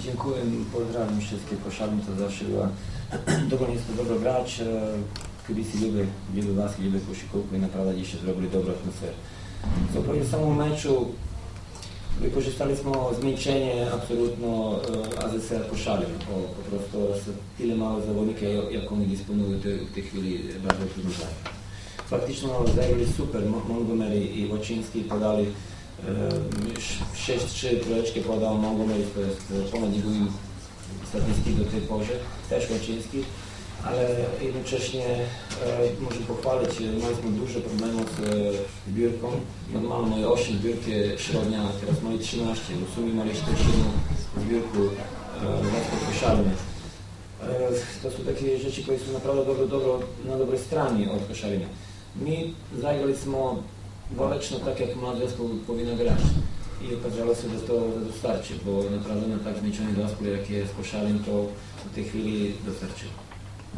Dziękuję, pozdrawiam wszystkich koszarni, to zawsze była dobro grać. Kibici lubię was, lubię koszykówkę i naprawdę dzisiaj zrobili dobrą atmosferę. Co po samym meczu wykorzystaliśmy zmniejszenie absolutno AZS Koszalin, po prostu tyle mało zawodników, jak oni dysponują w tej chwili bardzo trudno zajęć. Faktycznie zagrali super, Montgomery i Łaciński podali 6-3 trójeczki podał Montgomery, to jest ponad jego statystyki do tej pory, też Łaciński, ale jednocześnie możemy pochwalić, mieliśmy dużo problemów z biurką. Normalnie moje 8 zbiórki średnia, teraz moje 13, w sumie mieli 47 zbiórku koszalnych. To są takie rzeczy, które są naprawdę na dobrej stronie od koszaliny. My zagraliśmy waleczno tak, jak młody zespół powinien grać. I okazało się, że to wystarczy, bo naprawdę na tak zmniejszony zespół, jak jest Koszalin, to w tej chwili wystarczy.